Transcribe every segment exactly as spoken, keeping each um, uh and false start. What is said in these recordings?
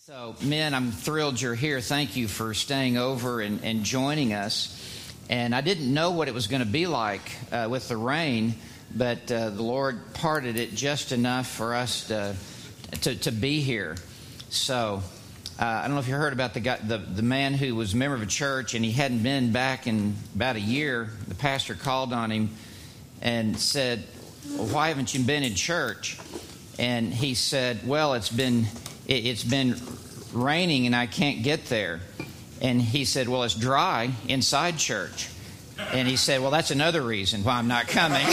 So, men, I'm thrilled you're here. Thank you for staying over and, and joining us. And I didn't know what it was going to be like uh, with the rain, but uh, the Lord parted it just enough for us to to, to be here. So, uh, I don't know if you heard about the guy, the the man who was a member of a church and he hadn't been back in about a year. The pastor called on him and said, "Well, why haven't you been in church?" And he said, "Well, it's been." It's been raining and I can't get there." And he said, "Well, it's dry inside church." And he said, "Well, that's another reason why I'm not coming."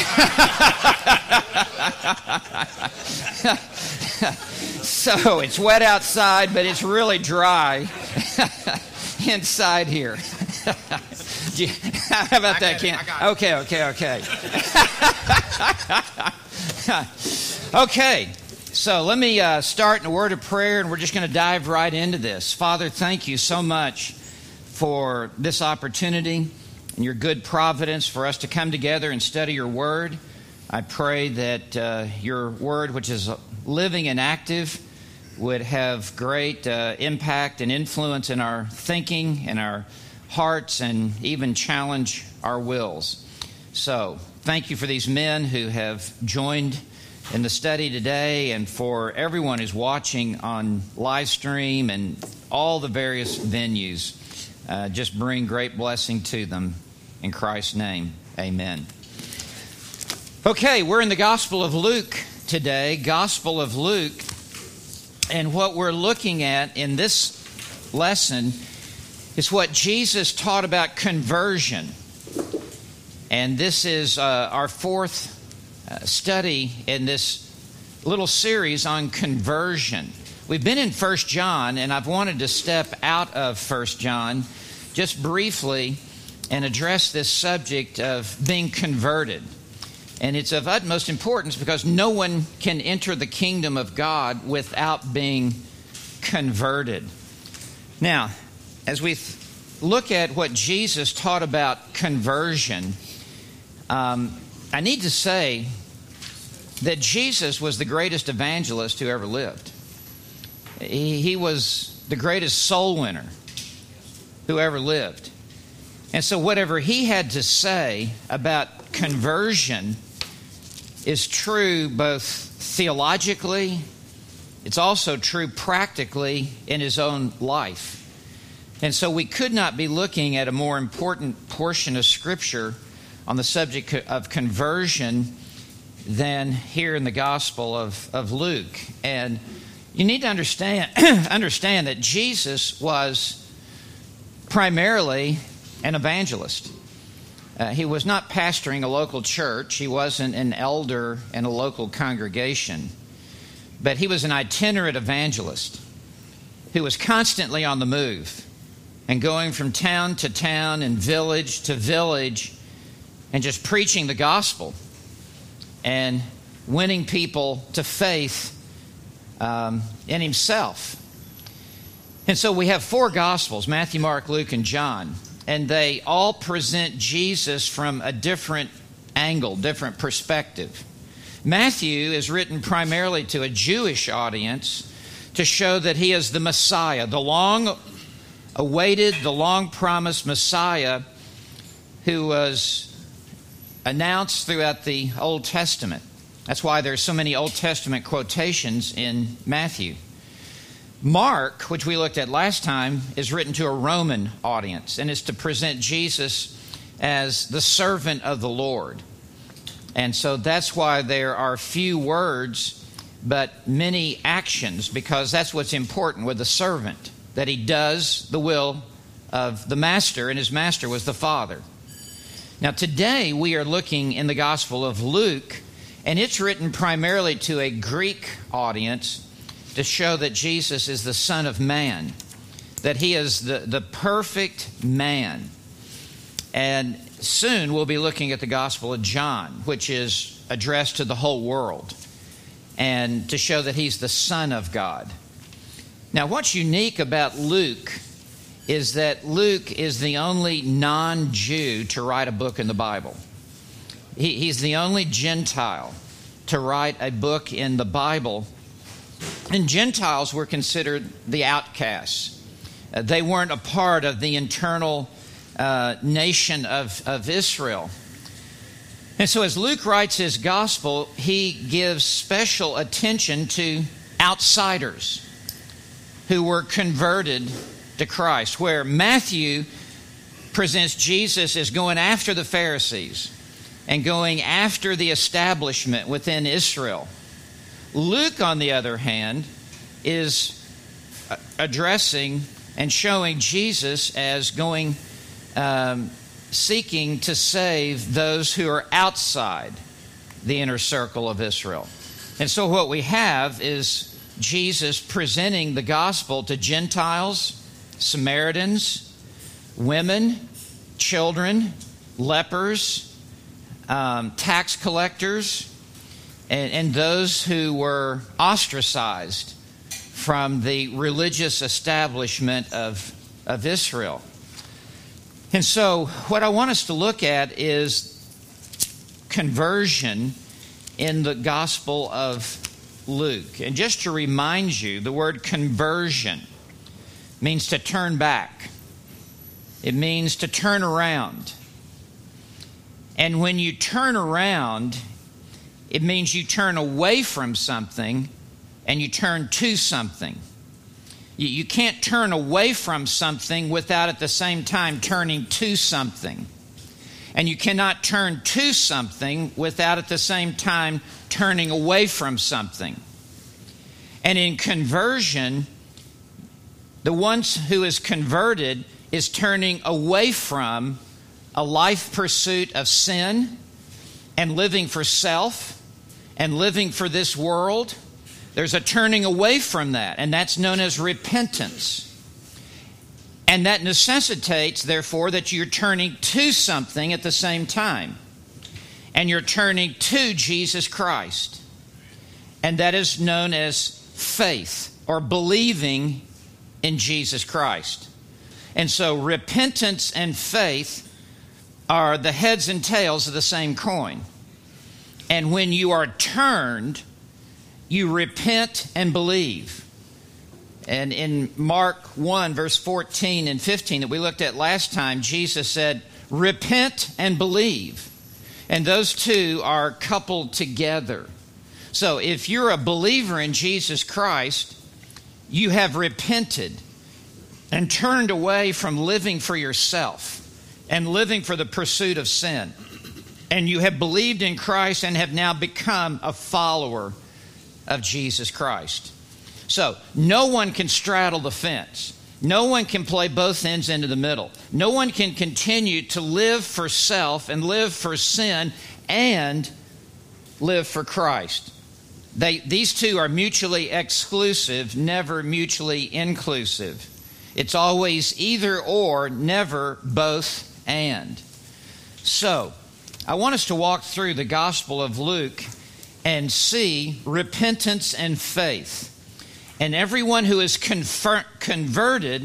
So it's wet outside, but it's really dry inside here. You, how about that, Ken? Okay, okay, okay. Okay. So let me uh, start in a word of prayer, and we're just going to dive right into this. Father, thank you so much for this opportunity and your good providence for us to come together and study your word. I pray that uh, your word, which is living and active, would have great uh, impact and influence in our thinking and our hearts and even challenge our wills. So thank you for these men who have joined in the study today, and for everyone who's watching on live stream and all the various venues. Uh, just bring great blessing to them. In Christ's name, amen. Okay, we're in the Gospel of Luke today, Gospel of Luke, and what we're looking at in this lesson is what Jesus taught about conversion. And this is uh, our fourth Uh, study in this little series on conversion. We've been in First John, and I've wanted to step out of First John just briefly and address this subject of being converted. And it's of utmost importance because no one can enter the kingdom of God without being converted. Now, as we th- look at what Jesus taught about conversion, um, I need to say that Jesus was the greatest evangelist who ever lived. He, he was the greatest soul winner who ever lived. And so whatever he had to say about conversion is true both theologically, it's also true practically in his own life. And so we could not be looking at a more important portion of Scripture on the subject of conversion than here in the Gospel of, of Luke. And you need to understand, understand that Jesus was primarily an evangelist. Uh, he was not pastoring a local church. He wasn't an elder in a local congregation. But he was an itinerant evangelist who was constantly on the move and going from town to town and village to village and just preaching the gospel and winning people to faith um, in himself. And so we have four gospels, Matthew, Mark, Luke, and John, and they all present Jesus from a different angle, different perspective. Matthew is written primarily to a Jewish audience to show that he is the Messiah, the long-awaited, the long-promised Messiah who was announced throughout the Old Testament. That's why there's so many Old Testament quotations in Matthew. Mark, which we looked at last time, is written to a Roman audience and is to present Jesus as the servant of the Lord. And so that's why there are few words but many actions, because that's what's important with the servant, that he does the will of the master, and his master was the Father. Now, today we are looking in the Gospel of Luke, and it's written primarily to a Greek audience to show that Jesus is the Son of Man, that he is the, the perfect man. And soon we'll be looking at the Gospel of John, which is addressed to the whole world, and to show that he's the Son of God. Now, what's unique about Luke is that Luke is the only non-Jew to write a book in the Bible. He, he's the only Gentile to write a book in the Bible And Gentiles were considered the outcasts. Uh, they weren't a part of the internal uh, nation of, of Israel. And so as Luke writes his gospel, he gives special attention to outsiders who were converted to Christ, where Matthew presents Jesus as going after the Pharisees and going after the establishment within Israel. Luke, on the other hand, is addressing and showing Jesus as going, um, seeking to save those who are outside the inner circle of Israel. And so what we have is Jesus presenting the gospel to Gentiles, Samaritans, women, children, lepers, um, tax collectors, and, and those who were ostracized from the religious establishment of, of Israel. And so what I want us to look at is conversion in the Gospel of Luke. And just to remind you, the word conversion means to turn back. It means to turn around. And when you turn around, it means you turn away from something and you turn to something. You, you can't turn away from something without at the same time turning to something. And you cannot turn to something without at the same time turning away from something. And in conversion, the one who is converted is turning away from a life pursuit of sin and living for self and living for this world. There's a turning away from that, and that's known as repentance. And that necessitates, therefore, that you're turning to something at the same time. And you're turning to Jesus Christ. And that is known as faith, or believing in Jesus Christ. And so repentance and faith are the heads and tails of the same coin. And when you are turned, you repent and believe. And in Mark one, verse fourteen and fifteen that we looked at last time, Jesus said, repent and believe. And those two are coupled together. So if you're a believer in Jesus Christ, you have repented and turned away from living for yourself and living for the pursuit of sin. And you have believed in Christ and have now become a follower of Jesus Christ. So no one can straddle the fence. No one can play both ends into the middle. No one can continue to live for self and live for sin and live for Christ. They, these two are mutually exclusive, never mutually inclusive. It's always either or, never both and. So, I want us to walk through the Gospel of Luke and see repentance and faith. And everyone who is confer- converted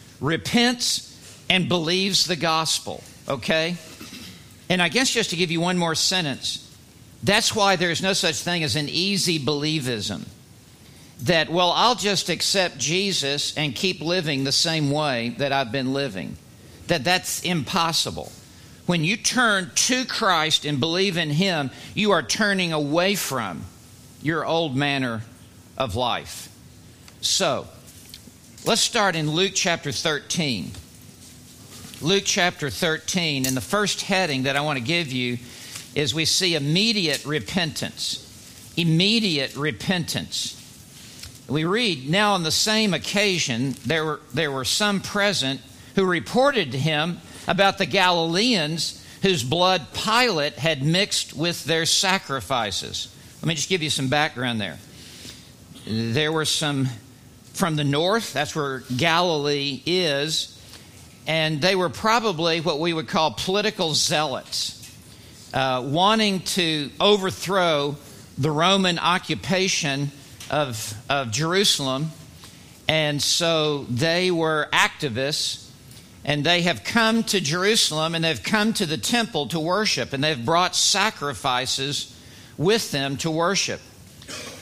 repents and believes the gospel, okay? And I guess just to give you one more sentence, that's why there's no such thing as an easy believism. That, well, I'll just accept Jesus and keep living the same way that I've been living. That that's impossible. When you turn to Christ and believe in Him, you are turning away from your old manner of life. So, let's start in Luke chapter thirteen. Luke chapter thirteen, and the first heading that I want to give you is we see immediate repentance. Immediate repentance. We read, now on the same occasion, there were, there were some present who reported to him about the Galileans whose blood Pilate had mixed with their sacrifices. Let me just give you some background there. There were some from the north, that's where Galilee is, and they were probably what we would call political zealots, uh, wanting to overthrow the Roman occupation of, of Jerusalem. And so they were activists, and they have come to Jerusalem, and they've come to the temple to worship, and they've brought sacrifices with them to worship.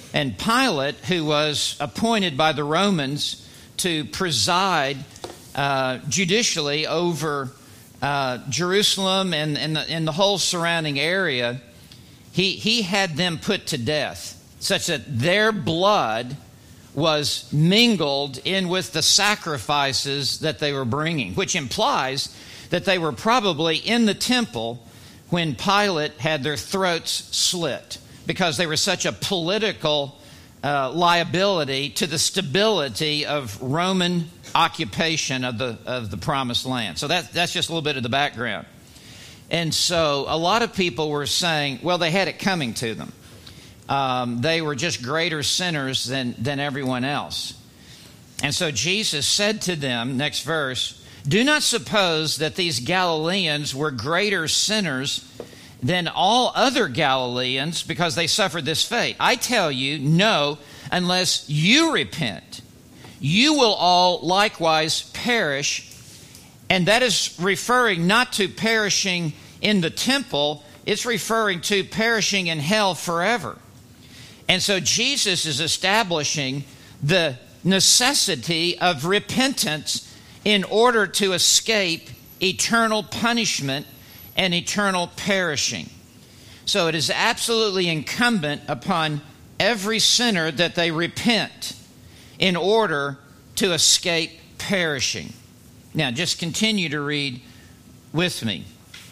And Pilate, who was appointed by the Romans to preside uh, judicially over uh, Jerusalem and, and, the, and the whole surrounding area, he, he had them put to death, such that their blood was mingled in with the sacrifices that they were bringing, which implies that they were probably in the temple when Pilate had their throats slit, because they were such a political uh, liability to the stability of Roman occupation of the of the Promised Land. So that, that's just a little bit of the background. And so a lot of people were saying, well, they had it coming to them. Um, they were just greater sinners than, than everyone else. And so Jesus said to them, next verse, "Do not suppose that these Galileans were greater sinners than all other Galileans because they suffered this fate. I tell you, no, unless you repent, you will all likewise perish." And that is referring not to perishing in the temple, it's referring to perishing in hell forever. And so Jesus is establishing the necessity of repentance in order to escape eternal punishment and eternal perishing. So it is absolutely incumbent upon every sinner that they repent in order to escape perishing. Now, just continue to read with me.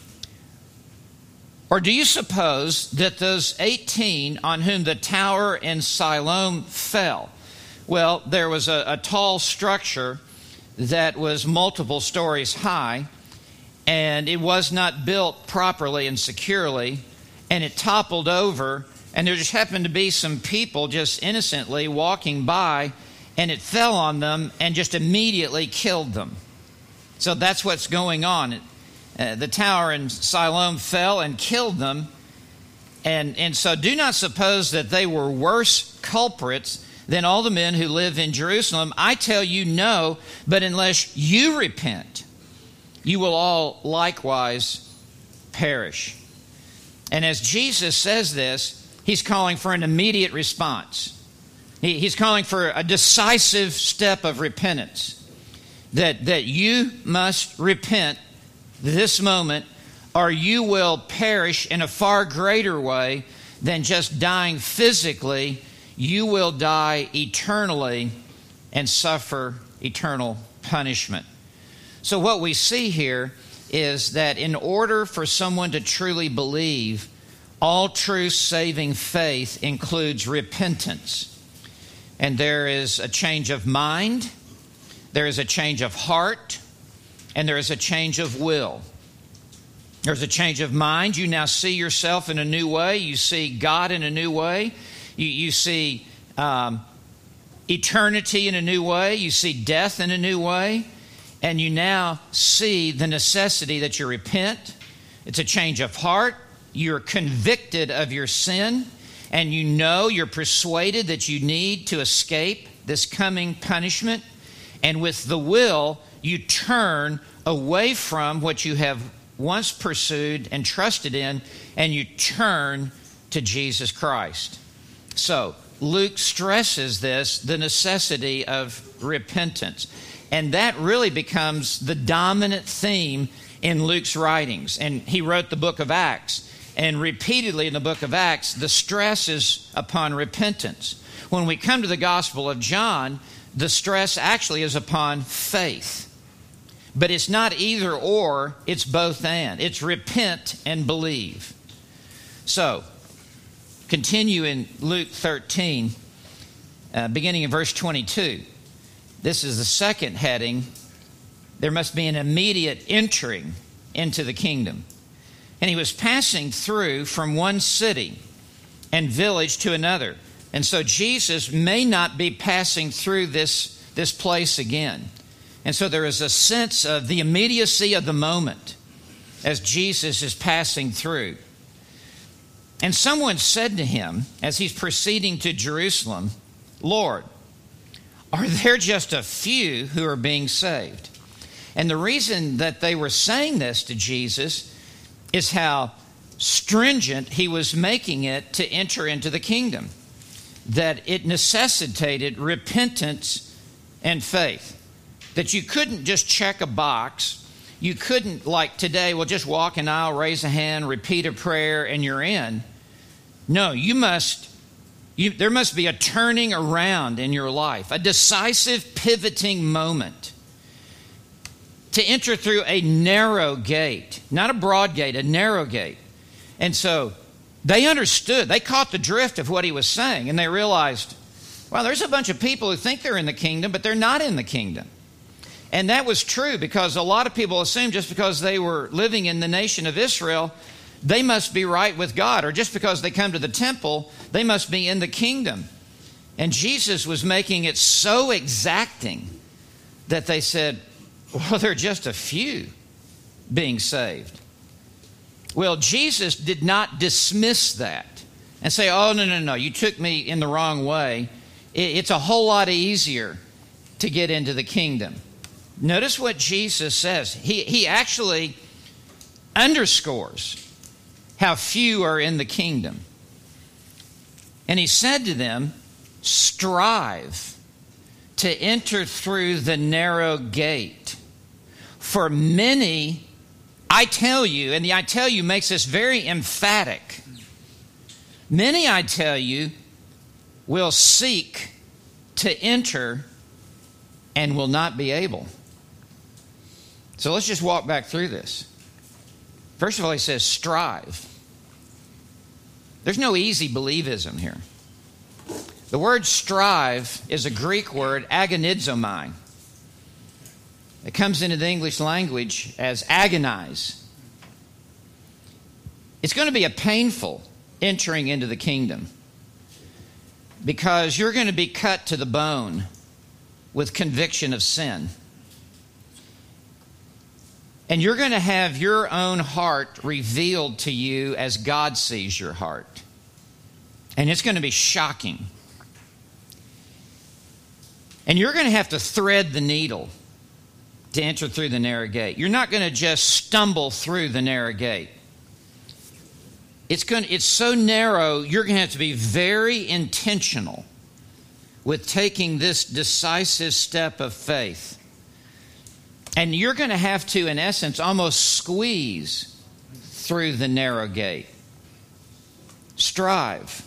"Or do you suppose that those eighteen on whom the tower in Siloam fell?" Well, there was a, a tall structure that was multiple stories high, and it was not built properly and securely, and it toppled over, and there just happened to be some people just innocently walking by, and it fell on them and just immediately killed them. So that's what's going on. Uh, the tower in Siloam fell and killed them. And, and so do not suppose that they were worse culprits than all the men who live in Jerusalem. I tell you, no, but unless you repent, you will all likewise perish. And as Jesus says this, he's calling for an immediate response. He, he's calling for a decisive step of repentance. That, that you must repent this moment, or you will perish in a far greater way than just dying physically. You will die eternally and suffer eternal punishment. So what we see here is that in order for someone to truly believe, all true saving faith includes repentance. And there is a change of mind, there is a change of heart, and there is a change of will. There's a change of mind. You now see yourself in a new way. You see God in a new way. You, you see um, eternity in a new way. You see death in a new way. And you now see the necessity that you repent. It's a change of heart. You're convicted of your sin. And you know, you're persuaded that you need to escape this coming punishment. And with the will, you turn away from what you have once pursued and trusted in, and you turn to Jesus Christ. So Luke stresses this, the necessity of repentance. And that really becomes the dominant theme in Luke's writings. And he wrote the book of Acts. And repeatedly in the book of Acts, the stress is upon repentance. When we come to the Gospel of John, the stress actually is upon faith. But it's not either or, it's both and. It's repent and believe. So, continue in Luke thirteen, uh, beginning in verse twenty-two. This is the second heading. There must be an immediate entering into the kingdom. "And he was passing through from one city and village to another." And so Jesus may not be passing through this, this place again. And so there is a sense of the immediacy of the moment as Jesus is passing through. "And someone said to him, as he's proceeding to Jerusalem, 'Lord, are there just a few who are being saved?'" And the reason that they were saying this to Jesus is how stringent he was making it to enter into the kingdom. that it necessitated repentance and faith. That you couldn't just check a box. You couldn't, like today, well, just walk an aisle, raise a hand, repeat a prayer, and you're in. No, you must, you, there must be a turning around in your life, a decisive pivoting moment to enter through a narrow gate, not a broad gate, a narrow gate. And so they understood, they caught the drift of what he was saying, and they realized, well, there's a bunch of people who think they're in the kingdom, but they're not in the kingdom. And that was true because a lot of people assumed just because they were living in the nation of Israel, they must be right with God, or just because they come to the temple, they must be in the kingdom. And Jesus was making it so exacting that they said, well, there are just a few being saved. Well, Jesus did not dismiss that and say, oh, no, no, no, you took me in the wrong way. It's a whole lot easier to get into the kingdom. Notice what Jesus says. He, he actually underscores how few are in the kingdom. And he said to them, strive to enter through the narrow gate. For many, I tell you, and the I tell you makes this very emphatic. Many, I tell you, will seek to enter and will not be able. So let's just walk back through this. First of all, he says strive. There's no easy believism here. The word strive is a Greek word, agonizomai. It comes into the English language as agonize. It's going to be a painful entering into the kingdom because you're going to be cut to the bone with conviction of sin. And you're going to have your own heart revealed to you as God sees your heart. And it's going to be shocking. And you're going to have to thread the needle to enter through the narrow gate. You're not going to just stumble through the narrow gate. It's going to, it's so narrow, you're going to have to be very intentional with taking this decisive step of faith. And you're going to have to, in essence, almost squeeze through the narrow gate. Strive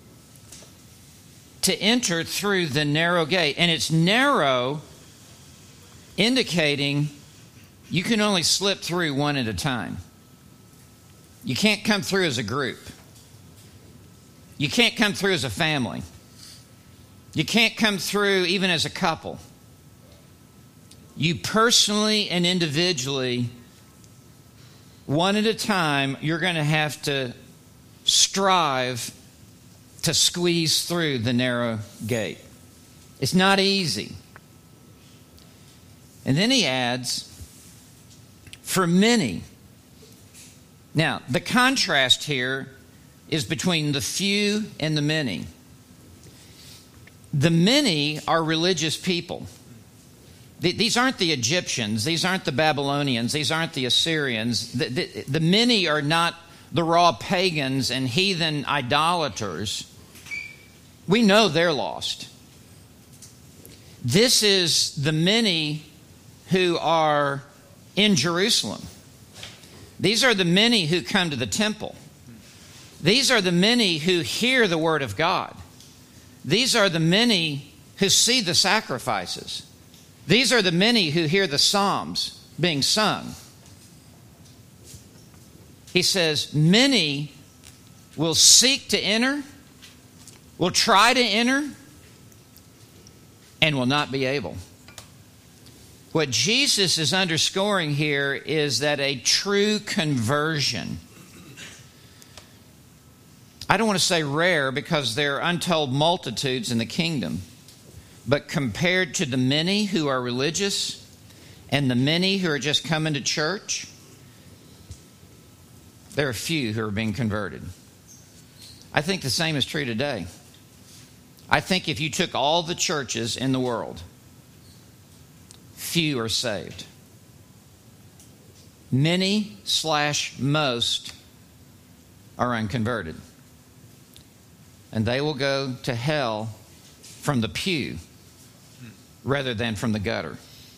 to enter through the narrow gate. And it's narrow, indicating you can only slip through one at a time. You can't come through as a group. You can't come through as a family. You can't come through even as a couple. You personally and individually, one at a time, you're going to have to strive to squeeze through the narrow gate. It's not easy. And then he adds, for many. Now, the contrast here is between the few and the many. The many are religious people. These aren't the Egyptians. These aren't the Babylonians. These aren't the Assyrians. The, the, the many are not the raw pagans and heathen idolaters. We know they're lost. This is the many who are in Jerusalem. These are the many who come to the temple. These are the many who hear the word of God. These are the many who see the sacrifices. These are the many who hear the psalms being sung. He says, many will seek to enter, will try to enter, and will not be able. What Jesus is underscoring here is that a true conversion, I don't want to say rare because there are untold multitudes in the kingdom, but compared to the many who are religious and the many who are just coming to church, there are few who are being converted. I think the same is true today. I think if you took all the churches in the world, few are saved. Many slash most are unconverted. and they will go to hell from the pew rather than from the gutter.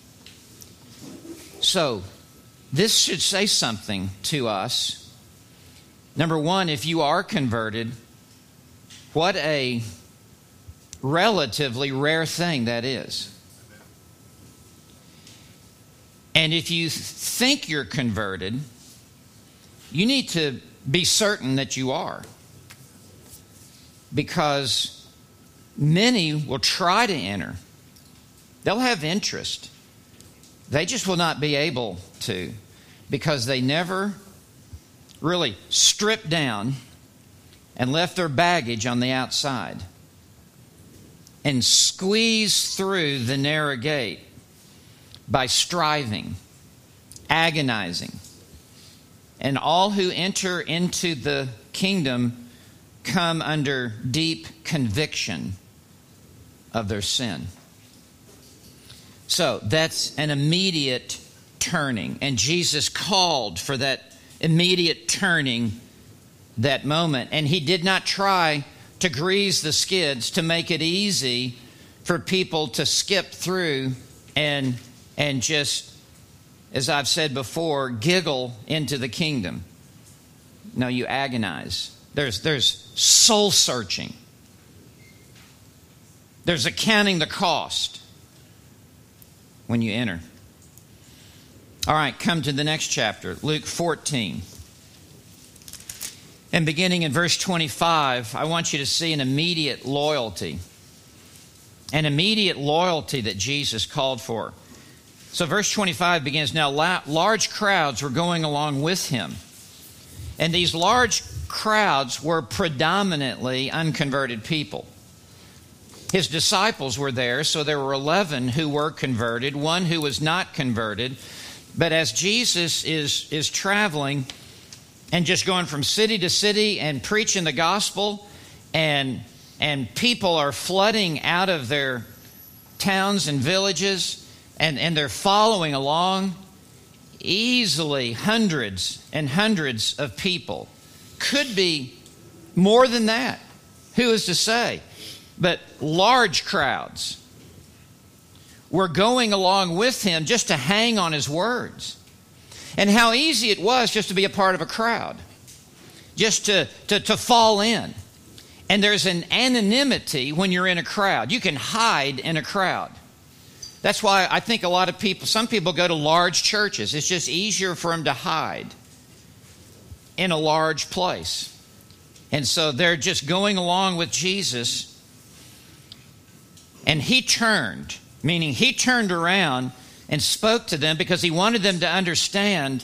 So, this should say something to us. Number one, if you are converted, what a relatively rare thing that is. And if you think you're converted, you need to be certain that you are. Because many will try to enter. They'll have interest. They just will not be able to, because they never really stripped down and left their baggage on the outside and squeezed through the narrow gate by striving, agonizing. And all who enter into the kingdom come under deep conviction of their sin. So that's an immediate turning. And Jesus called for that immediate turning, that moment. And he did not try to grease the skids to make it easy for people to skip through and, and just, as I've said before, giggle into the kingdom. No, you agonize. There's, there's soul searching. There's accounting the cost when you enter. All right, come to the next chapter, Luke fourteen. And beginning in verse twenty-five, I want you to see an immediate loyalty. An immediate loyalty that Jesus called for. So verse twenty-five begins, now large crowds were going along with him. And these large crowds were predominantly unconverted people. His disciples were there, so there were eleven who were converted, one who was not converted. But as Jesus is, is traveling and just going from city to city and preaching the gospel, and, and people are flooding out of their towns and villages, and, and they're following along, easily hundreds and hundreds of people. Could be more than that. Who is to say? But large crowds were going along with him just to hang on his words. And how easy it was just to be a part of a crowd, just to, to, to fall in. And there's an anonymity when you're in a crowd. You can hide in a crowd. That's why I think a lot of people, some people go to large churches. It's just easier for them to hide in a large place. And so they're just going along with Jesus. And he turned, meaning he turned around and spoke to them because he wanted them to understand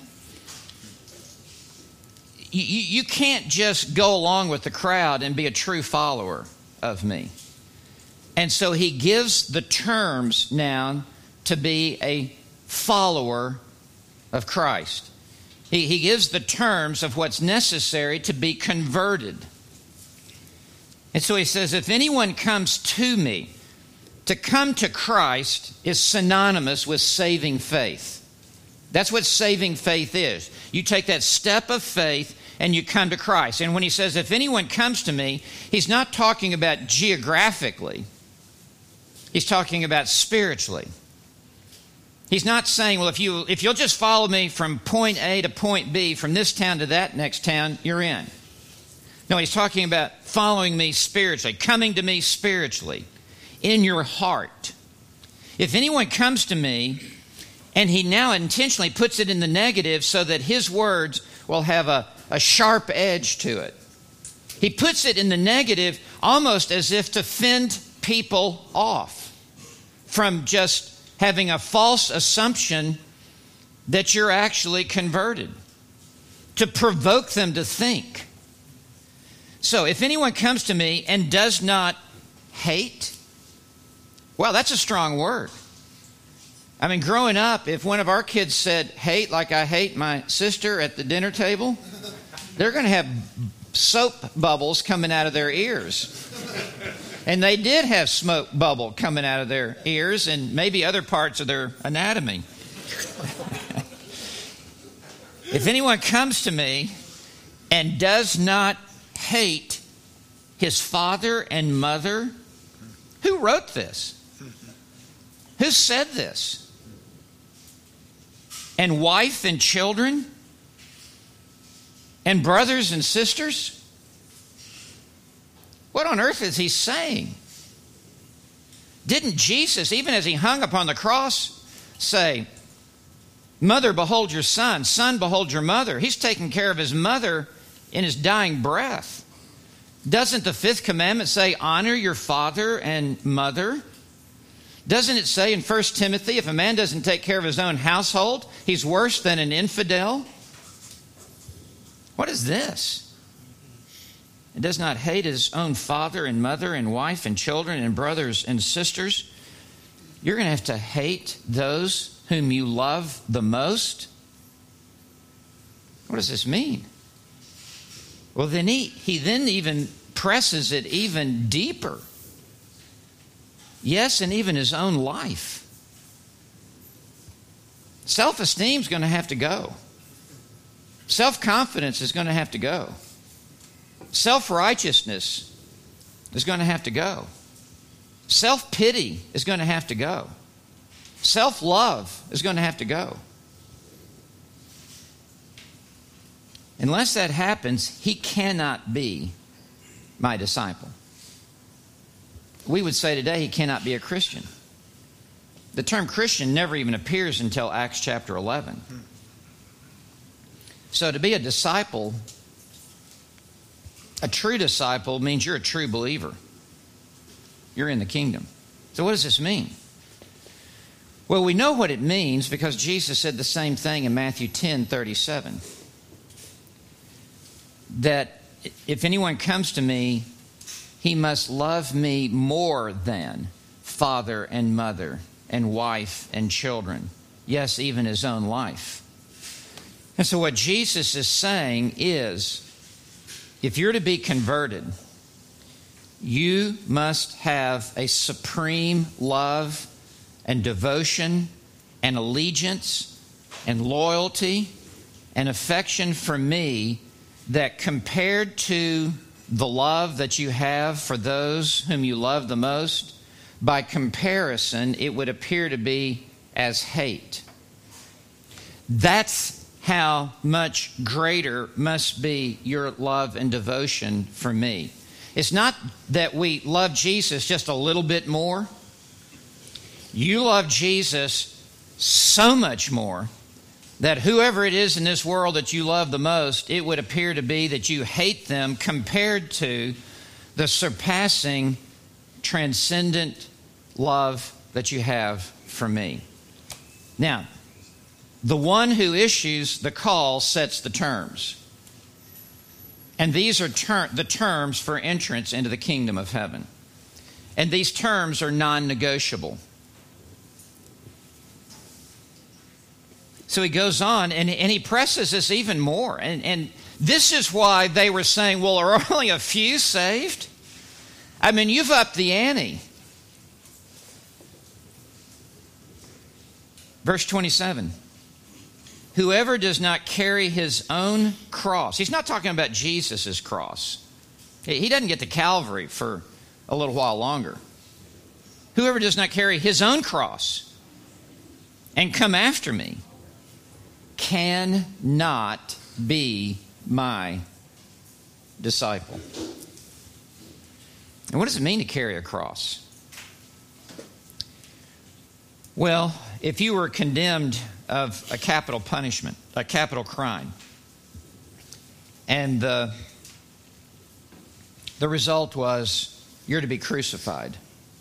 you, you can't just go along with the crowd and be a true follower of me. And so he gives the terms now to be a follower of Christ. He, he gives the terms of what's necessary to be converted. And so he says, if anyone comes to me, to come to Christ is synonymous with saving faith. That's what saving faith is. You take that step of faith and you come to Christ. And when he says, if anyone comes to me, he's not talking about geographically. He's talking about spiritually. He's not saying, well, if, you, if you'll just follow me from point A to point B, from this town to that next town, you're in. No, he's talking about following me spiritually, coming to me spiritually. In your heart. If anyone comes to me, and he now intentionally puts it in the negative so that his words will have a, a sharp edge to it. He puts it in the negative almost as if to fend people off from just having a false assumption that you're actually converted. To provoke them to think. So if anyone comes to me and does not hate, well, that's a strong word. I mean, growing up, if one of our kids said, hate like I hate my sister at the dinner table, they're going to have soap bubbles coming out of their ears. And they did have smoke bubble coming out of their ears and maybe other parts of their anatomy. If anyone comes to me and does not hate his father and mother? Who wrote this? Who said this? And wife and children? And brothers and sisters? What on earth is he saying? Didn't Jesus, even as he hung upon the cross, say, "Mother, behold your son. Son, behold your mother"? He's taking care of his mother in his dying breath. Doesn't the fifth commandment say, "Honor your father and mother"? Doesn't it say in First Timothy, if a man doesn't take care of his own household, he's worse than an infidel? What is this? It does not hate his own father and mother and wife and children and brothers and sisters. You're going to have to hate those whom you love the most? What does this mean? Well, then he, he then even presses it even deeper. Yes, and even his own life. Self-esteem is going to have to go. Self-confidence is going to have to go. Self-righteousness is going to have to go. Self-pity is going to have to go. Self-love is going to have to go. Unless that happens, he cannot be my disciple. We would say today he cannot be a Christian. The term Christian never even appears until Acts chapter eleven. So to be a disciple, a true disciple, means you're a true believer. You're in the kingdom. So what does this mean? Well, we know what it means because Jesus said the same thing in Matthew ten thirty-seven. That if anyone comes to me, he must love me more than father and mother and wife and children. Yes, even his own life. And so what Jesus is saying is, if you're to be converted, you must have a supreme love and devotion and allegiance and loyalty and affection for me that compared to the love that you have for those whom you love the most, by comparison, it would appear to be as hate. That's how much greater must be your love and devotion for me. It's not that we love Jesus just a little bit more. You love Jesus so much more that whoever it is in this world that you love the most, it would appear to be that you hate them compared to the surpassing, transcendent love that you have for me. Now, the one who issues the call sets the terms. And these are ter- the terms for entrance into the kingdom of heaven. And these terms are non-negotiable. So he goes on, and, and he presses this even more. And, and this is why they were saying, well, are only a few saved? I mean, you've upped the ante. Verse twenty-seven. Whoever does not carry his own cross. He's not talking about Jesus' cross. He doesn't get to Calvary for a little while longer. Whoever does not carry his own cross and come after me cannot be my disciple. And what does it mean to carry a cross? Well, if you were condemned of a capital punishment, a capital crime, and the, the result was you're to be crucified,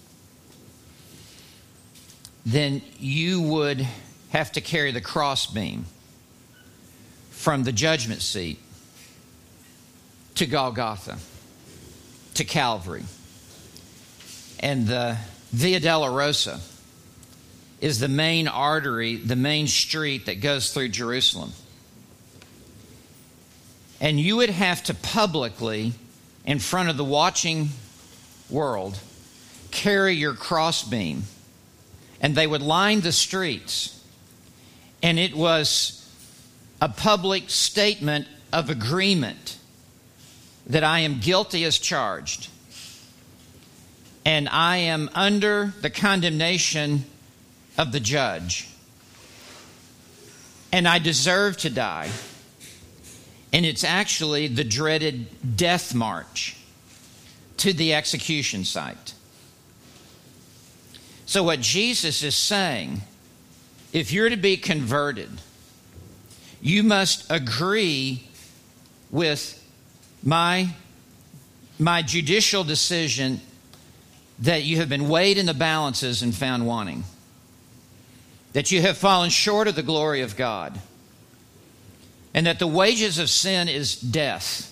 then you would have to carry the crossbeam from the judgment seat to Golgotha, to Calvary. And the Via Dolorosa is the main artery, the main street that goes through Jerusalem. And you would have to publicly, in front of the watching world, carry your crossbeam. And they would line the streets. And it was a public statement of agreement that I am guilty as charged, and I am under the condemnation of the judge, and I deserve to die. And it's actually the dreaded death march to the execution site. So what Jesus is saying, if you're to be converted, you must agree with my, my judicial decision that you have been weighed in the balances and found wanting, that you have fallen short of the glory of God, and that the wages of sin is death,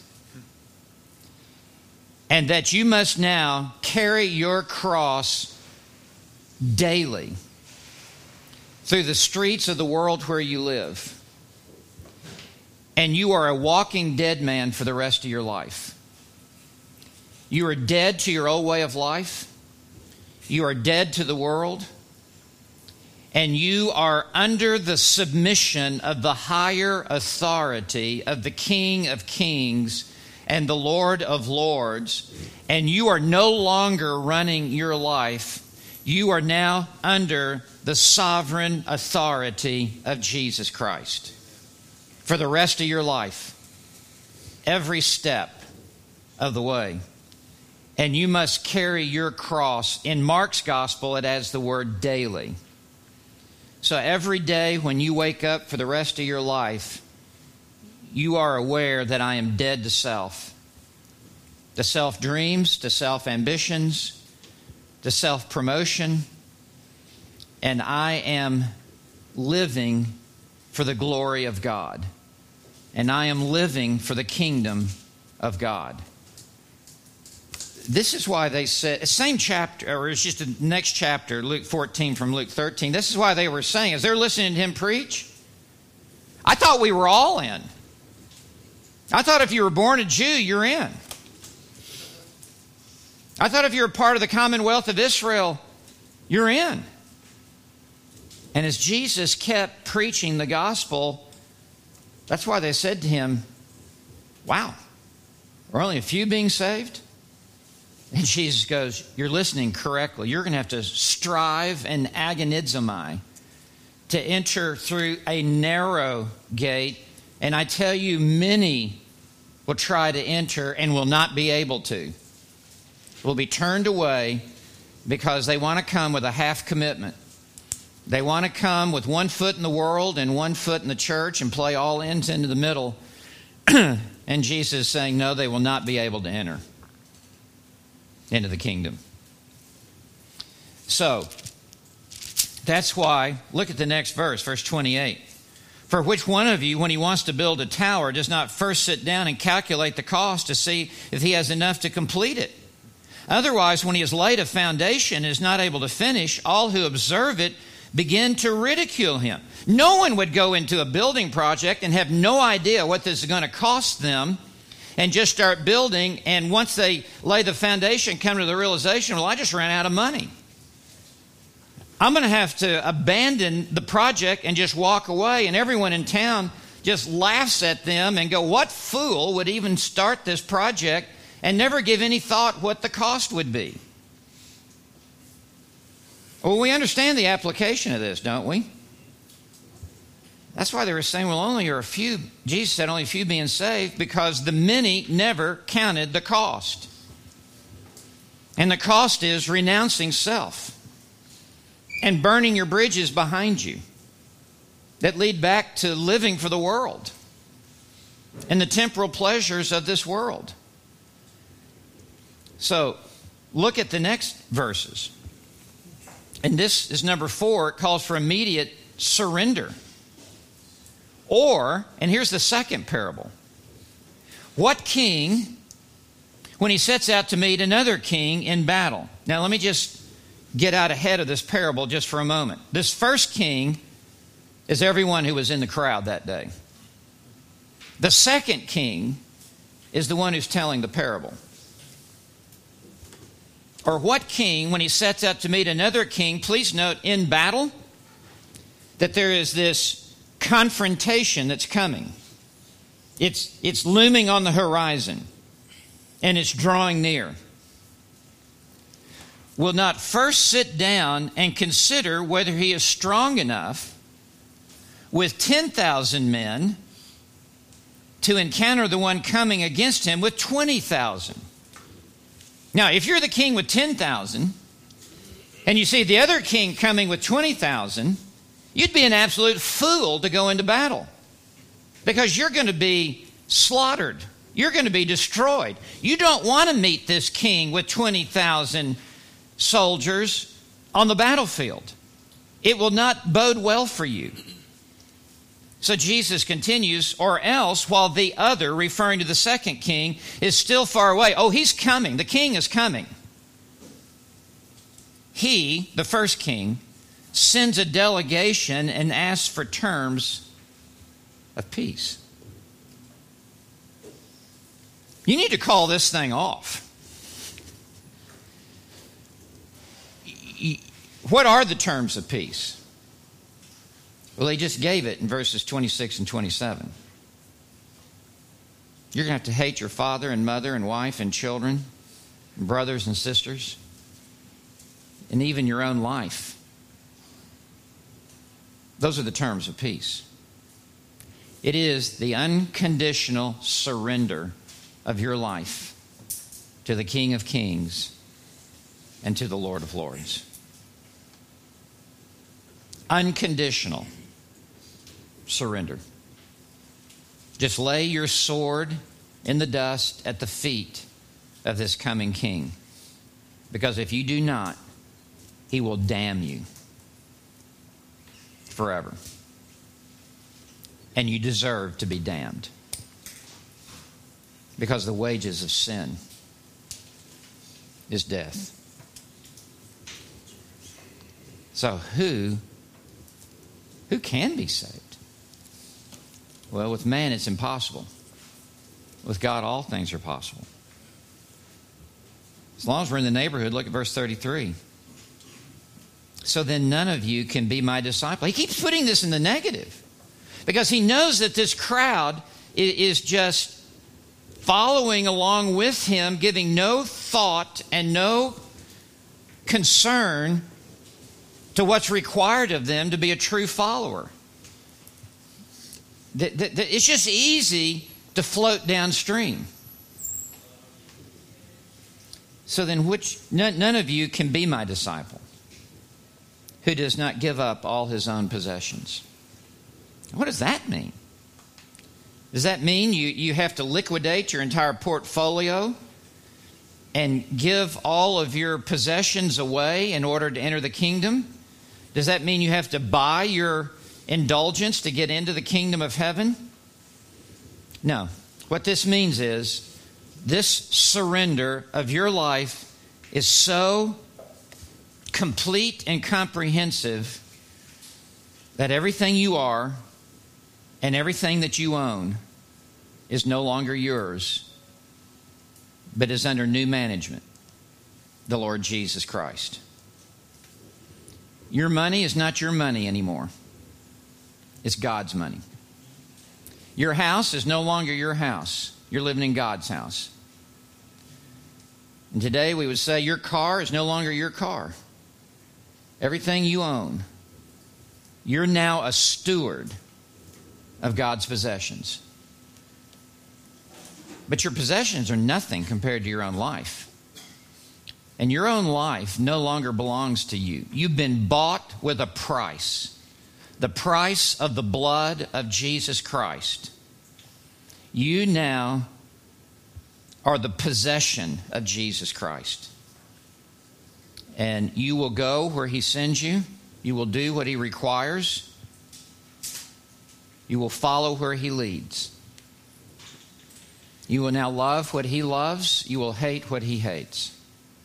and that you must now carry your cross daily through the streets of the world where you live. And you are a walking dead man for the rest of your life. You are dead to your old way of life. You are dead to the world. And you are under the submission of the higher authority of the King of Kings and the Lord of Lords. And you are no longer running your life. You are now under the sovereign authority of Jesus Christ for the rest of your life, every step of the way. And you must carry your cross. In Mark's gospel, it adds the word daily. So every day when you wake up for the rest of your life, you are aware that I am dead to self. To self-dreams, to self-ambitions, to self-promotion. And I am living for the glory of God. And I am living for the kingdom of God. This is why they said, same chapter, or it's just the next chapter, Luke fourteen from Luke thirteen. This is why they were saying, as they're listening to him preach, I thought we were all in. I thought if you were born a Jew, you're in. I thought if you were part of the Commonwealth of Israel, you're in. And as Jesus kept preaching the gospel, that's why they said to him, wow, are only a few being saved? And Jesus goes, you're listening correctly. You're going to have to strive and agonizomai to enter through a narrow gate. And I tell you, many will try to enter and will not be able to. Will be turned away because they want to come with a half commitment. They want to come with one foot in the world and one foot in the church and play all ends into the middle. And Jesus is saying, no, they will not be able to enter into the kingdom. So, that's why, look at the next verse, verse twenty-eight. For which one of you, when he wants to build a tower, does not first sit down and calculate the cost to see if he has enough to complete it? Otherwise, when he has laid a foundation and is not able to finish, all who observe it begin to ridicule him. No one would go into a building project and have no idea what this is going to cost them and just start building, and once they lay the foundation, come to the realization, well, I just ran out of money. I'm going to have to abandon the project and just walk away, and everyone in town just laughs at them and go, what fool would even start this project and never give any thought what the cost would be? Well, we understand the application of this, don't we? That's why they were saying, well, only are a few, Jesus said only a few being saved, because the many never counted the cost. And the cost is renouncing self and burning your bridges behind you that lead back to living for the world and the temporal pleasures of this world. So, look at the next verses. And this is number four. It calls for immediate surrender. Or, and here's the second parable. What king, when he sets out to meet another king in battle? Now, let me just get out ahead of this parable just for a moment. This first king is everyone who was in the crowd that day. The second king is the one who's telling the parable. Or what king, when he sets out to meet another king, please note in battle that there is this confrontation that's coming. It's, it's looming on the horizon. and it's drawing near, will not first sit down and consider whether he is strong enough with ten thousand men to encounter the one coming against him with twenty thousand. Now, if you're the king with ten thousand and you see the other king coming with twenty thousand, you'd be an absolute fool to go into battle because you're going to be slaughtered. You're going to be destroyed. You don't want to meet this king with twenty thousand soldiers on the battlefield. It will not bode well for you. So Jesus continues, or else while the other, referring to the second king, is still far away. Oh, he's coming. The king is coming. He, the first king, sends a delegation and asks for terms of peace. You need to call this thing off. What are the terms of peace? Well, he just gave it in verses twenty-six and twenty-seven. You're going to have to hate your father and mother and wife and children, and brothers and sisters, and even your own life. Those are the terms of peace. It is the unconditional surrender of your life to the King of Kings and to the Lord of Lords. Unconditional surrender. Just lay your sword in the dust at the feet of this coming king. Because if you do not, he will damn you forever. And you deserve to be damned. Because the wages of sin is death. So who, who can be saved? Well, with man it's impossible. With God all things are possible. As long as we're in the neighborhood, look at verse thirty-three. So then none of you can be my disciple. He keeps putting this in the negative because he knows that this crowd is just following along with him, giving no thought and no concern to what's required of them to be a true follower. It's just easy to float downstream. So then which none, none of you can be my disciple who does not give up all his own possessions. What does that mean? Does that mean you, you have to liquidate your entire portfolio and give all of your possessions away in order to enter the kingdom? Does that mean you have to buy your indulgence to get into the kingdom of heaven? No. What this means is this surrender of your life is so complete and comprehensive that everything you are and everything that you own is no longer yours, but is under new management, the Lord Jesus Christ. Your money is not your money anymore. It's God's money. Your house is no longer your house. You're living in God's house. And today we would say your car is no longer your car. Everything you own, you're now a steward of God's possessions. But your possessions are nothing compared to your own life. And your own life no longer belongs to you. You've been bought with a price. The price of the blood of Jesus Christ. You now are the possession of Jesus Christ. And you will go where he sends you. You will do what he requires. You will follow where he leads. You will now love what he loves. You will hate what he hates.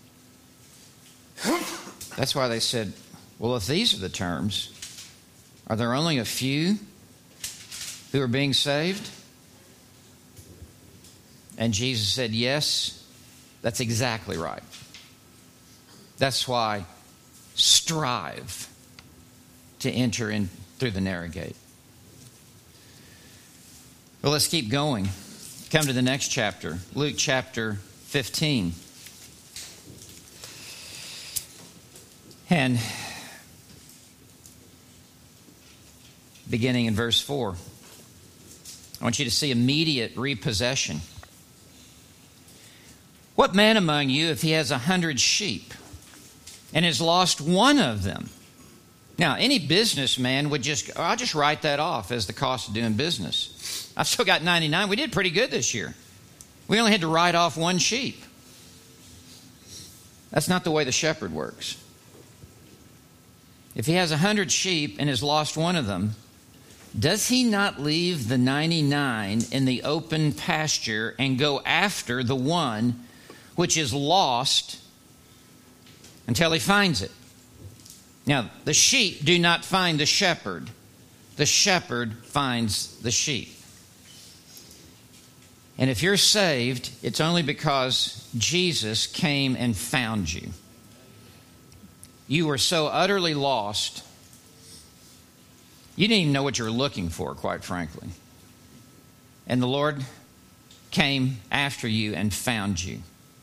That's why they said, well, if these are the terms, are there only a few who are being saved? And Jesus said, yes, that's exactly right. That's why strive to enter in through the narrow gate. Well, let's keep going. Come to the next chapter, Luke chapter fifteen. And beginning in verse four, I want you to see immediate repossession. What man among you, if he has a hundred sheep and has lost one of them? Now, any businessman would just, oh, I'll just write that off as the cost of doing business. I've still got ninety-nine. We did pretty good this year. We only had to write off one sheep. That's not the way the shepherd works. If he has a hundred sheep and has lost one of them, does he not leave the ninety-nine in the open pasture and go after the one which is lost until he finds it? Now, the sheep do not find the shepherd. The shepherd finds the sheep. And if you're saved, it's only because Jesus came and found you. You were so utterly lost, you didn't even know what you were looking for, quite frankly. And the Lord came after you and found you.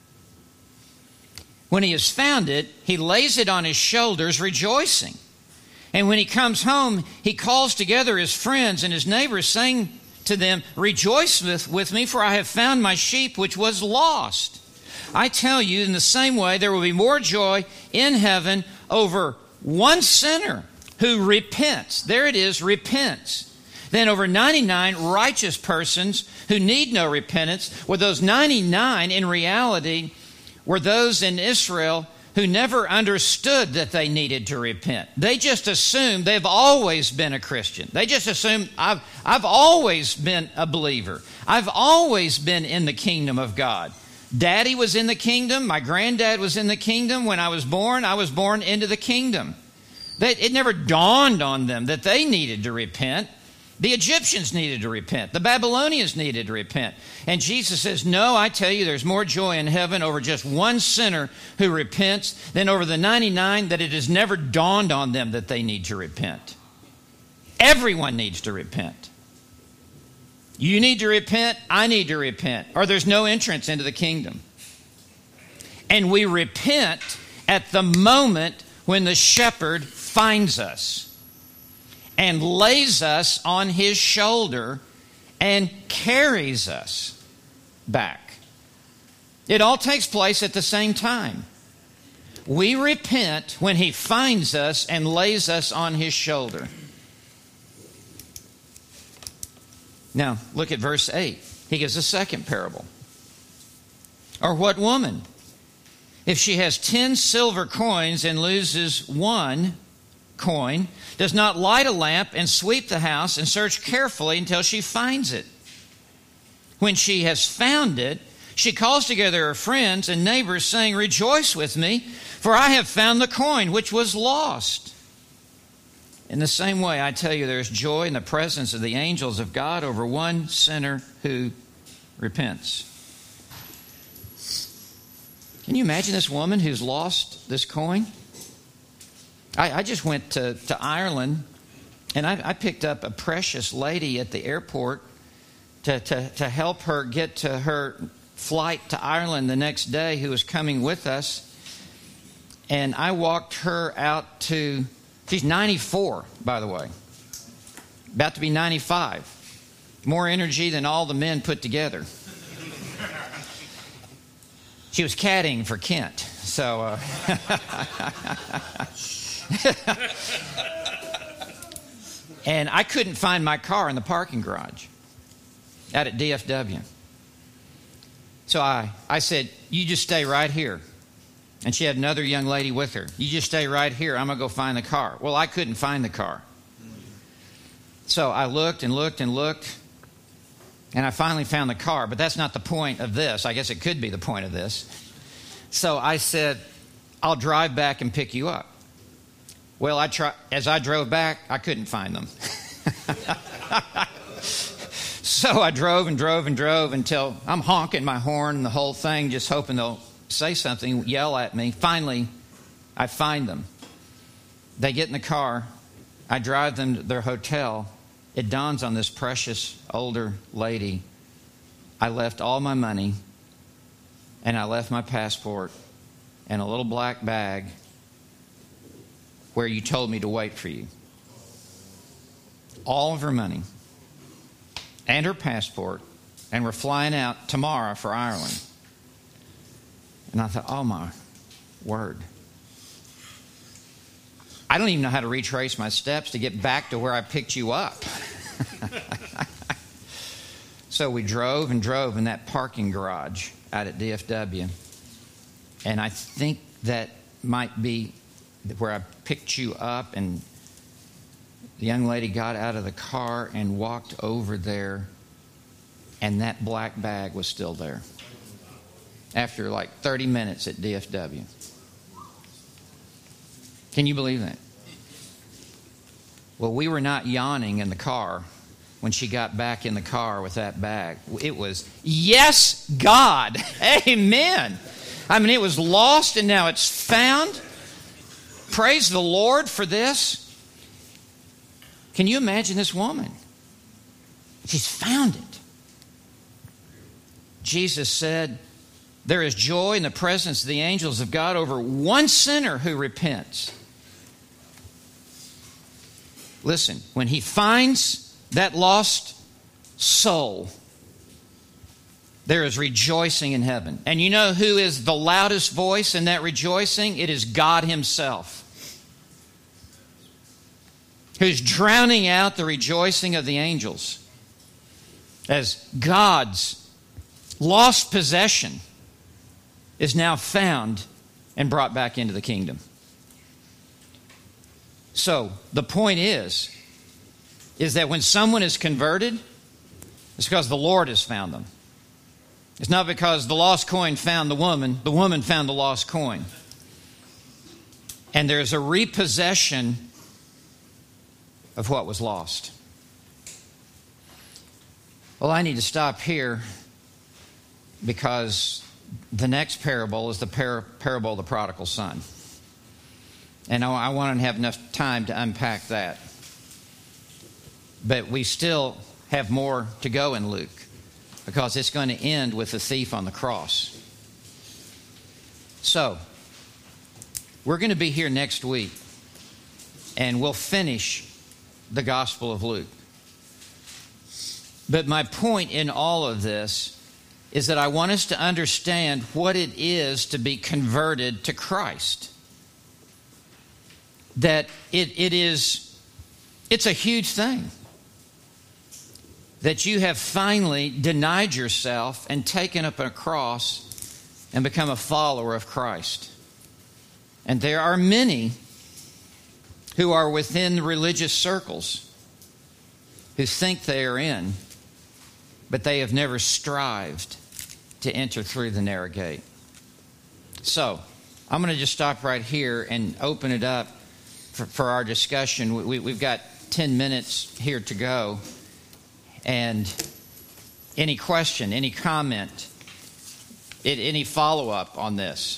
When he has found it, he lays it on his shoulders, rejoicing. And when he comes home, he calls together his friends and his neighbors, saying to them, "Rejoice with, with me, for I have found my sheep which was lost." I tell you, in the same way, there will be more joy in heaven over one sinner who repents. There it is, repents. Than over ninety-nine righteous persons who need no repentance, where those ninety-nine in reality were those in Israel who never understood that they needed to repent. They just assumed they've always been a Christian. They just assumed, I've, I've always been a believer. I've always been in the kingdom of God. Daddy was in the kingdom. My granddad was in the kingdom. When I was born, I was born into the kingdom. They, it never dawned on them that they needed to repent. The Egyptians needed to repent. The Babylonians needed to repent. And Jesus says, no, I tell you, there's more joy in heaven over just one sinner who repents than over the ninety-nine that it has never dawned on them that they need to repent. Everyone needs to repent. You need to repent. I need to repent. Or there's no entrance into the kingdom. And we repent at the moment when the shepherd finds us and lays us on his shoulder and carries us back. It all takes place at the same time. We repent when he finds us and lays us on his shoulder. Now, look at verse eight. He gives a second parable. Or what woman, if she has ten silver coins and loses one coin, does not light a lamp and sweep the house and search carefully until she finds it? When she has found it, she calls together her friends and neighbors, saying, "Rejoice with me, for I have found the coin which was lost." In the same way, I tell you, there is joy in the presence of the angels of God over one sinner who repents. Can you imagine this woman who's lost this coin? I, I just went to, to Ireland, and I, I picked up a precious lady at the airport to, to, to help her get to her flight to Ireland the next day, who was coming with us. And I walked her out to, she's ninety-four, by the way, about to be ninety-five. More energy than all the men put together. She was caddying for Kent, so... Uh, and I couldn't find my car in the parking garage out at D F W. So I, I said, "You just stay right here." And she had another young lady with her. "You just stay right here. I'm going to go find the car." Well, I couldn't find the car. So I looked and looked and looked, and I finally found the car. But that's not the point of this. I guess it could be the point of this. So I said, "I'll drive back and pick you up." Well, I try, as I drove back, I couldn't find them. So I drove and drove and drove until I'm honking my horn and the whole thing, just hoping they'll say something, yell at me. Finally, I find them. They get in the car. I drive them to their hotel. It dawns on this precious older lady, I left all my money and I left my passport and a little black bag where you told me to wait for you. All of her money and her passport, and we're flying out tomorrow for Ireland. And I thought, oh my word. I don't even know how to retrace my steps to get back to where I picked you up. So we drove and drove in that parking garage out at D F W. And I think that might be where I picked you up, and the young lady got out of the car and walked over there, and that black bag was still there after like thirty minutes at D F W. Can you believe that? Well, we were not yawning in the car when she got back in the car with that bag. It was, yes, God. Amen. I mean, it was lost and now it's found. Praise the Lord for this. Can you imagine this woman? She's found it. Jesus said, there is joy in the presence of the angels of God over one sinner who repents. Listen, when he finds that lost soul, there is rejoicing in heaven. And you know who is the loudest voice in that rejoicing? It is God himself, who's drowning out the rejoicing of the angels as God's lost possession is now found and brought back into the kingdom. So the point is, is that when someone is converted, it's because the Lord has found them. It's not because the lost coin found the woman, the woman found the lost coin. And there's a repossession of what was lost. Well, I need to stop here because the next parable is the par- parable of the prodigal son. And I want to have enough time to unpack that. But we still have more to go in Luke, because it's going to end with the thief on the cross. So, we're going to be here next week, and we'll finish the Gospel of Luke. But my point in all of this is that I want us to understand what it is to be converted to Christ. That it, it is, it's a huge thing. That you have finally denied yourself and taken up a cross and become a follower of Christ. And there are many who are within religious circles who think they are in, but they have never strived to enter through the narrow gate. So, I'm going to just stop right here and open it up for, for our discussion. We, we've got ten minutes here to go. And any question, any comment, any follow-up on this?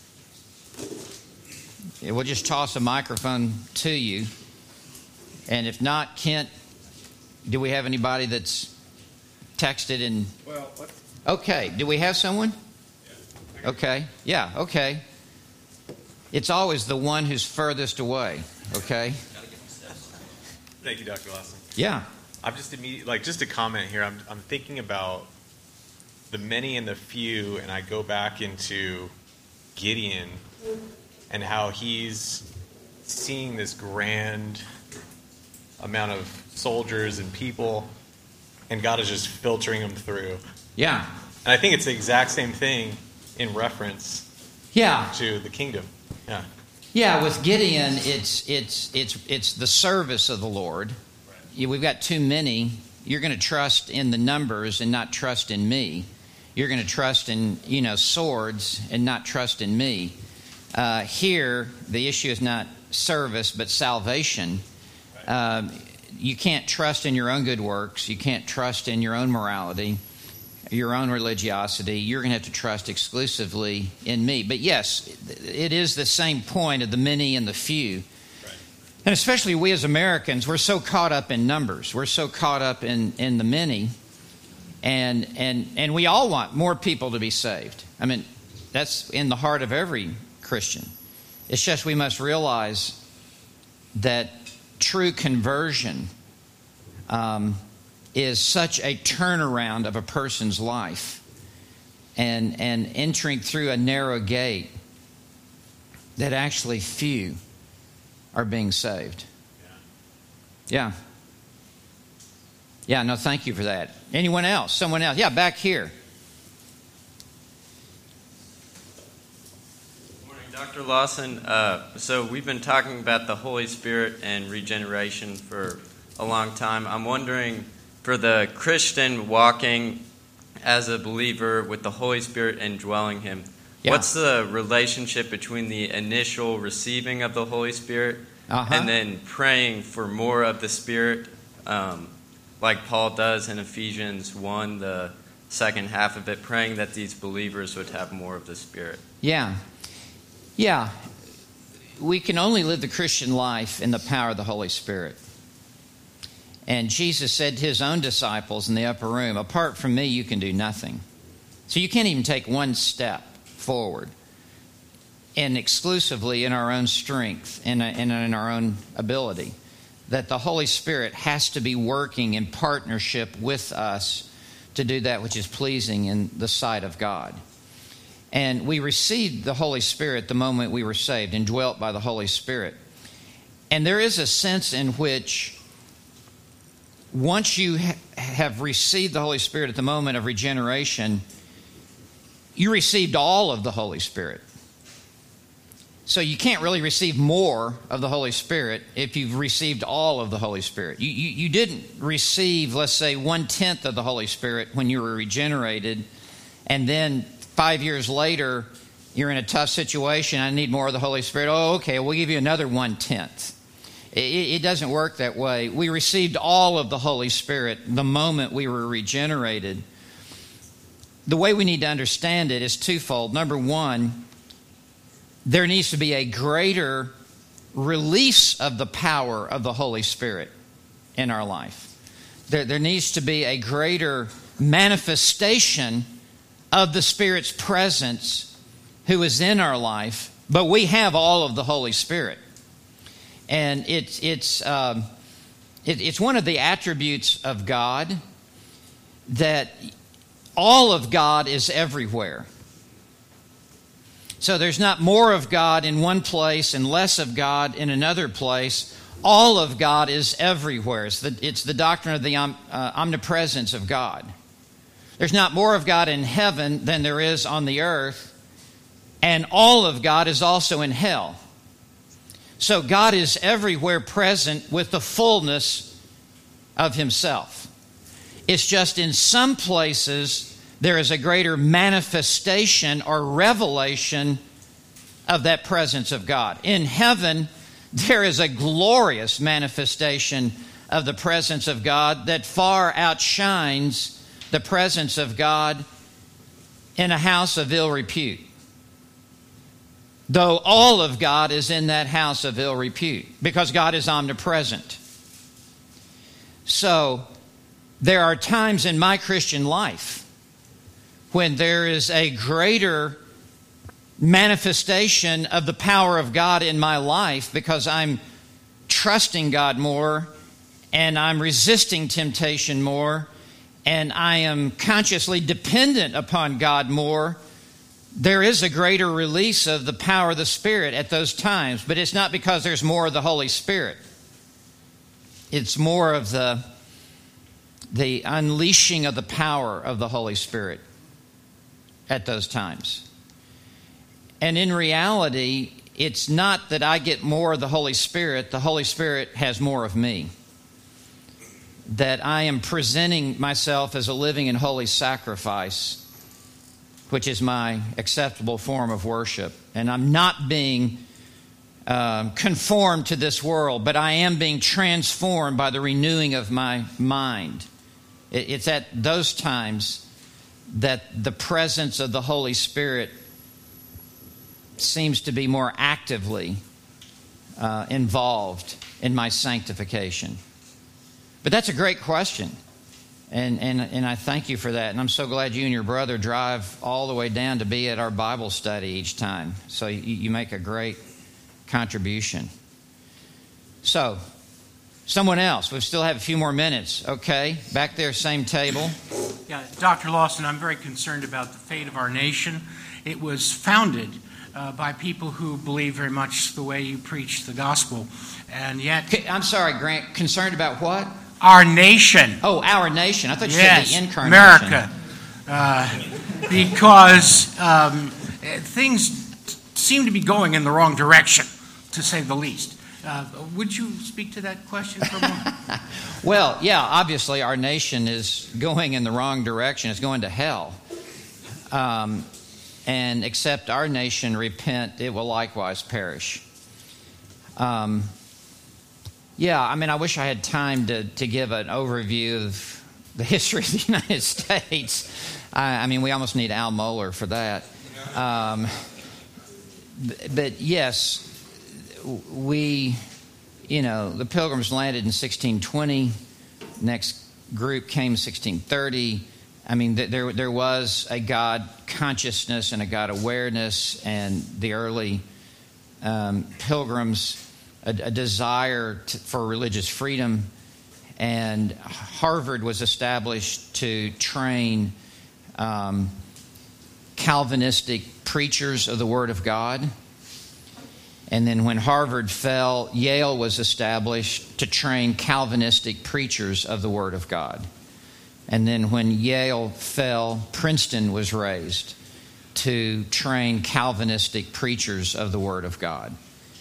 We'll just toss a microphone to you. And if not, Kent, do we have anybody that's texted in? Well, what? Okay. Do we have someone? Yeah. Okay. Yeah, okay. It's always the one who's furthest away, okay? Thank you, Doctor Lawson. Yeah. I'm just immediately, like, just a comment here. I'm, I'm thinking about the many and the few, and I go back into Gideon and how he's seeing this grand amount of soldiers and people, and God is just filtering them through. Yeah. And I think it's the exact same thing in reference yeah. to the kingdom. Yeah. Yeah, with Gideon, it's it's it's it's the service of the Lord. We've got too many. You're going to trust in the numbers and not trust in me. You're going to trust in, you know, swords and not trust in me. Uh, here, the issue is not service, but salvation. Um, you can't trust in your own good works. You can't trust in your own morality, your own religiosity. You're going to have to trust exclusively in me. But yes, it is the same point of the many and the few. And especially we as Americans, we're so caught up in numbers. We're so caught up in, in the many And, and, and we all want more people to be saved. I mean, that's in the heart of every Christian. It's just we must realize that true conversion um, is such a turnaround of a person's life, and, and entering through a narrow gate that actually few are being saved. Yeah. Yeah, no, thank you for that. Anyone else? Someone else? Yeah, back here. Good morning, Doctor Lawson. Uh, so we've been talking about the Holy Spirit and regeneration for a long time. I'm wondering, for the Christian walking as a believer with the Holy Spirit indwelling him, yeah. what's the relationship between the initial receiving of the Holy Spirit uh-huh. and then praying for more of the Spirit, um, like Paul does in Ephesians one, the second half of it, praying that these believers would have more of the Spirit? Yeah. Yeah. We can only live the Christian life in the power of the Holy Spirit. And Jesus said to his own disciples in the upper room, apart from me, you can do nothing. So you can't even take one step forward, and exclusively in our own strength and in, in our own ability. That the Holy Spirit has to be working in partnership with us to do that which is pleasing in the sight of God. And we received the Holy Spirit the moment we were saved, indwelt by the Holy Spirit. And there is a sense in which once you ha- have received the Holy Spirit at the moment of regeneration, you received all of the Holy Spirit. So you can't really receive more of the Holy Spirit if you've received all of the Holy Spirit. You, you, you didn't receive, let's say, one-tenth of the Holy Spirit when you were regenerated, and then five years later, you're in a tough situation, I need more of the Holy Spirit. Oh, okay, we'll give you another one-tenth. It, it doesn't work that way. We received all of the Holy Spirit the moment we were regenerated. The way we need to understand it is twofold. Number one, there needs to be a greater release of the power of the Holy Spirit in our life. There, there needs to be a greater manifestation of the Spirit's presence who is in our life, but we have all of the Holy Spirit. And it's, it's, um, it, it's one of the attributes of God that all of God is everywhere. So there's not more of God in one place and less of God in another place. All of God is everywhere. It's the, it's the doctrine of the om, uh, omnipresence of God. There's not more of God in heaven than there is on the earth, and all of God is also in hell. So God is everywhere present with the fullness of himself. It's just in some places there is a greater manifestation or revelation of that presence of God. In heaven, there is a glorious manifestation of the presence of God that far outshines the presence of God in a house of ill repute. Though all of God is in that house of ill repute, because God is omnipresent. So, there are times in my Christian life when there is a greater manifestation of the power of God in my life because I'm trusting God more and I'm resisting temptation more and I am consciously dependent upon God more. There is a greater release of the power of the Spirit at those times, but it's not because there's more of the Holy Spirit. It's more of the, the unleashing of the power of the Holy Spirit at those times. And in reality, it's not that I get more of the Holy Spirit. The Holy Spirit has more of me. That I am presenting myself as a living and holy sacrifice, which is my acceptable form of worship. And I'm not being um, conformed to this world, but I am being transformed by the renewing of my mind. It, it's at those times that the presence of the Holy Spirit seems to be more actively uh, involved in my sanctification. But that's a great question. And, and and I thank you for that. And I'm so glad you and your brother drive all the way down to be at our Bible study each time. So you, you make a great contribution. So, someone else. We still have a few more minutes. Okay, back there, same table. Yeah, Doctor Lawson, I'm very concerned about the fate of our nation. It was founded uh, by people who believe very much the way you preach the gospel. And yet... I'm sorry, Grant, concerned about what? Our nation. Oh, our nation. I thought you yes, said the incarnation. America. Uh, because um, things seem to be going in the wrong direction, to say the least. Uh, would you speak to that question for a moment? Well, yeah, obviously our nation is going in the wrong direction. It's going to hell. Um, and except our nation repent, it will likewise perish. Um, yeah, I mean, I wish I had time to, to give an overview of the history of the United States. I, I mean, we almost need Al Mohler for that. Um, but yes, we, you know, the Pilgrims landed in sixteen twenty. Next group came sixteen thirty. I mean, there there was a God consciousness and a God awareness, and the early um, Pilgrims, a, a desire to, for religious freedom. And Harvard was established to train um, Calvinistic preachers of the Word of God. And then when Harvard fell, Yale was established to train Calvinistic preachers of the Word of God. And then when Yale fell, Princeton was raised to train Calvinistic preachers of the Word of God.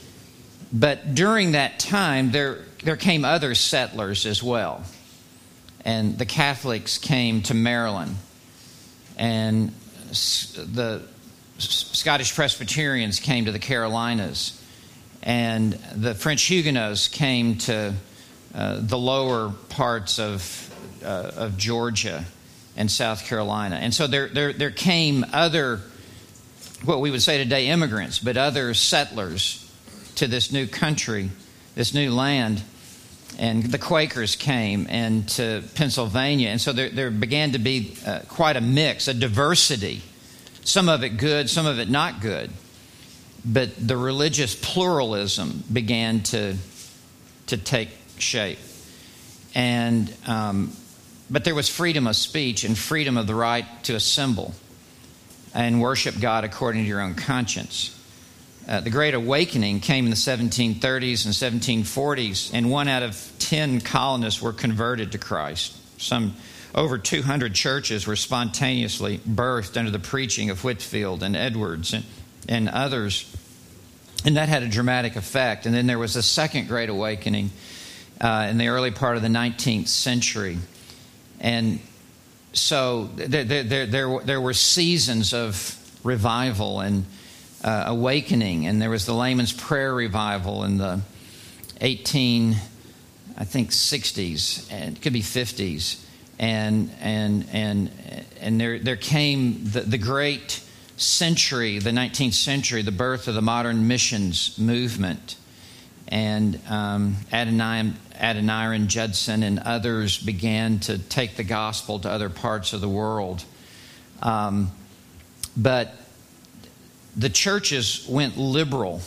But during that time, there, there came other settlers as well. And the Catholics came to Maryland. And the Scottish Presbyterians came to the Carolinas. And the French Huguenots came to uh, the lower parts of uh, of Georgia and South Carolina. And so there, there there came other, what we would say today, immigrants, but other settlers to this new country, this new land. And the Quakers came and to Pennsylvania. And so there, there began to be uh, quite a mix, a diversity. Some of it good, some of it not good. But the religious pluralism began to to take shape. And um, but there was freedom of speech and freedom of the right to assemble and worship God according to your own conscience. Uh, the Great Awakening came in the seventeen thirties and seventeen forties, and one out of ten colonists were converted to Christ. Some over two hundred churches were spontaneously birthed under the preaching of Whitefield and Edwards and, and others. And that had a dramatic effect. And then there was a second Great Awakening uh, in the early part of the nineteenth century. And so there, there, there, there were seasons of revival and uh, awakening. And there was the Layman's Prayer Revival in the eighteen, I think, sixties, and it could be fifties. And and and and there there came the, the great century, the nineteenth century, the birth of the modern missions movement. And um, Adoniram, Adoniram Judson and others began to take the gospel to other parts of the world. Um, but the churches went liberal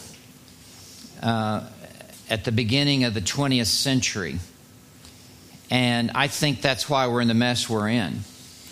uh, at the beginning of the twentieth century. And I think that's why we're in the mess we're in.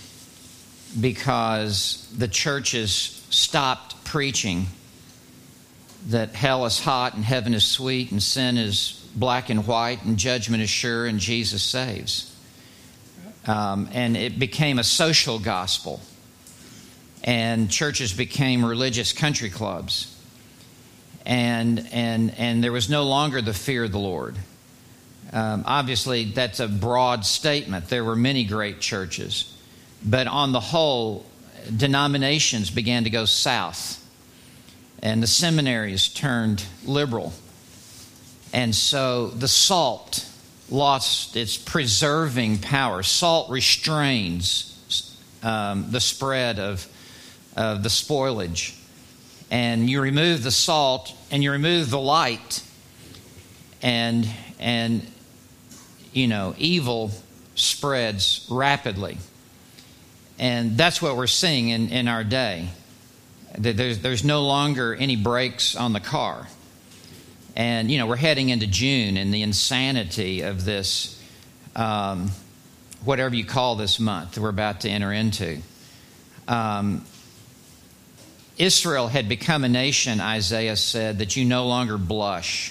Because the churches stopped preaching that hell is hot and heaven is sweet and sin is black and white and judgment is sure and Jesus saves. Um, and it became a social gospel. And churches became religious country clubs. And, and, and there was no longer the fear of the Lord. Um, obviously, that's a broad statement. There were many great churches. But on the whole, denominations began to go south. And the seminaries turned liberal. And so the salt lost its preserving power. Salt restrains um, the spread of, of the spoilage. And you remove the salt and you remove the light. And, and you know, evil spreads rapidly. And that's what we're seeing in, in our day. There's, there's no longer any brakes on the car. And, you know, we're heading into June, and the insanity of this, um, whatever you call this month that we're about to enter into. Um, Israel had become a nation, Isaiah said, that you no longer blush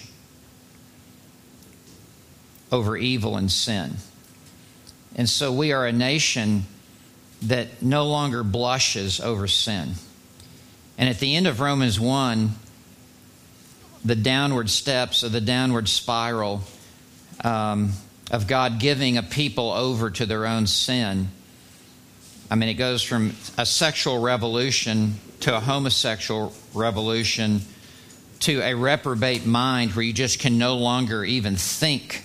over evil and sin. And so we are a nation that no longer blushes over sin. And at the end of Romans one, the downward steps of the downward spiral um, of God giving a people over to their own sin. I mean, it goes from a sexual revolution to a homosexual revolution to a reprobate mind where you just can no longer even think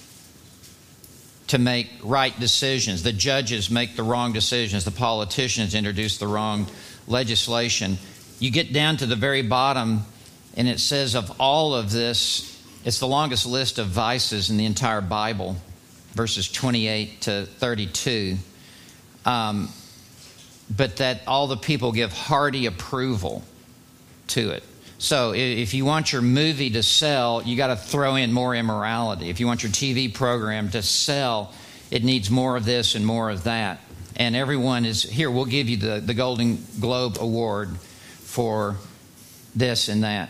to make right decisions. The judges make the wrong decisions. The politicians introduce the wrong legislation. You get down to the very bottom, and it says of all of this, it's the longest list of vices in the entire Bible, verses twenty-eight to thirty-two. Um, but that all the people give hearty approval to it. So if you want your movie to sell, you got to throw in more immorality. If you want your T V program to sell, it needs more of this and more of that. And everyone is, here, we'll give you the, the Golden Globe Award for this and that.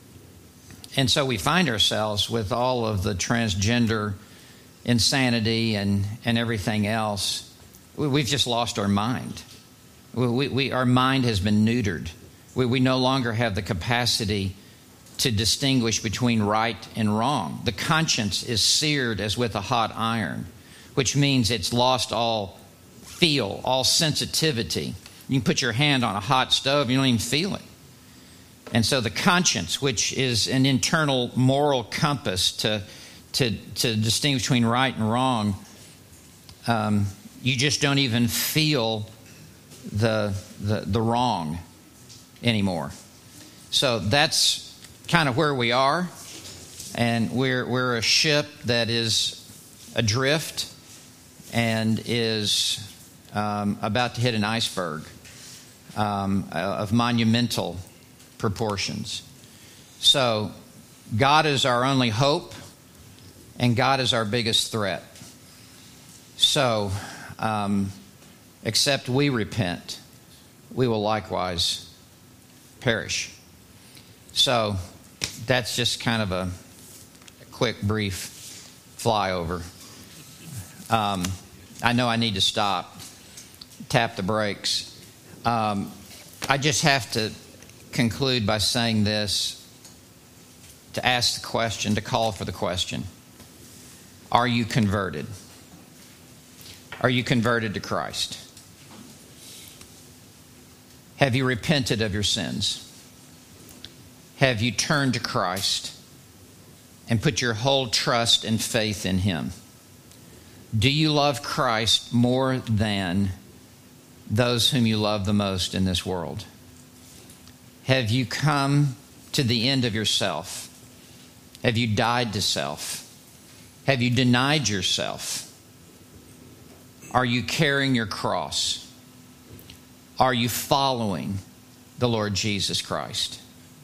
And so we find ourselves with all of the transgender insanity and, and everything else. We, we've just lost our mind. We, we, our mind has been neutered. We, we no longer have the capacity to distinguish between right and wrong. The conscience is seared as with a hot iron, which means it's lost all feel, all sensitivity. You can put your hand on a hot stove, you don't even feel it. And so the conscience, which is an internal moral compass to, to, to distinguish between right and wrong, um, you just don't even feel the, the, the wrong anymore. So that's kind of where we are. And we're, we're a ship that is adrift and is um, about to hit an iceberg um, of monumental proportions. So God is our only hope, and God is our biggest threat. So um, except we repent, we will likewise perish. So that's just kind of a, a quick, brief flyover. Um, I know I need to stop, tap the brakes. Um, I just have to conclude by saying this, to ask the question, to call for the question. Are you converted? Are you converted to Christ? Have you repented of your sins? Have you turned to Christ and put your whole trust and faith in Him? Do you love Christ more than those whom you love the most in this world? Have you come to the end of yourself? Have you died to self? Have you denied yourself? Are you carrying your cross? Are you following the Lord Jesus Christ?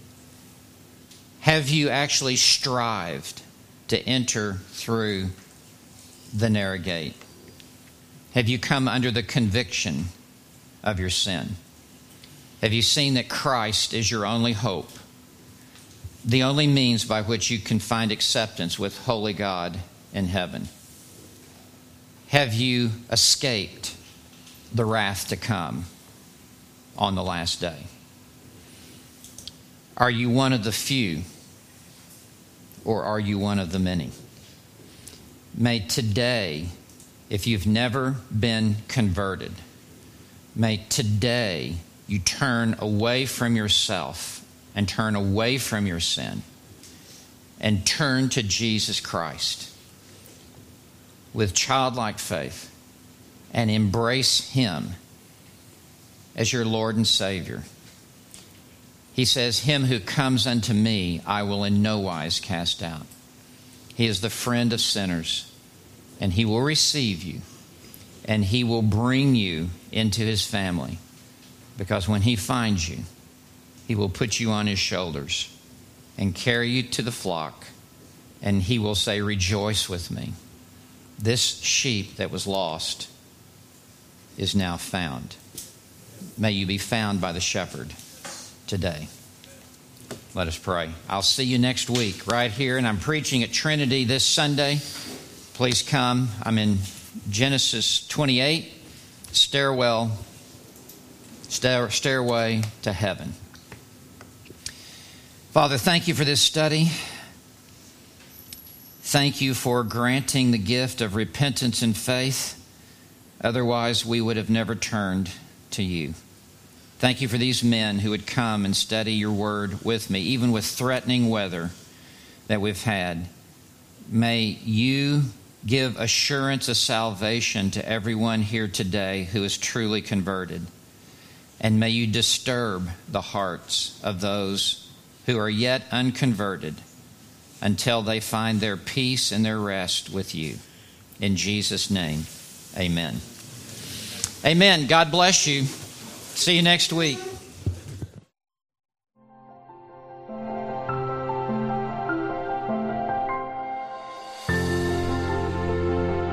Have you actually strived to enter through the narrow gate? Have you come under the conviction of your sin? Have you seen that Christ is your only hope, the only means by which you can find acceptance with holy God in heaven? Have you escaped the wrath to come on the last day? Are you one of the few, or are you one of the many? May today, if you've never been converted, may today you turn away from yourself and turn away from your sin and turn to Jesus Christ with childlike faith and embrace Him as your Lord and Savior. He says, "Him who comes unto me, I will in no wise cast out." He is the friend of sinners, and He will receive you and he will bring you into his family. Because when he finds you, he will put you on his shoulders and carry you to the flock, and he will say, rejoice with me. This sheep that was lost is now found. May you be found by the shepherd today. Let us pray. I'll see you next week right here, and I'm preaching at Trinity this Sunday. Please come. I'm in Genesis twenty-eight, stairwell, stair, stairway to heaven. Father, thank you for this study. Thank you for granting the gift of repentance and faith. Otherwise, we would have never turned to you. Thank you for these men who would come and study your word with me, even with threatening weather that we've had. May you give assurance of salvation to everyone here today who is truly converted. And may you disturb the hearts of those who are yet unconverted until they find their peace and their rest with you. In Jesus' name, amen. Amen. God bless you. See you next week.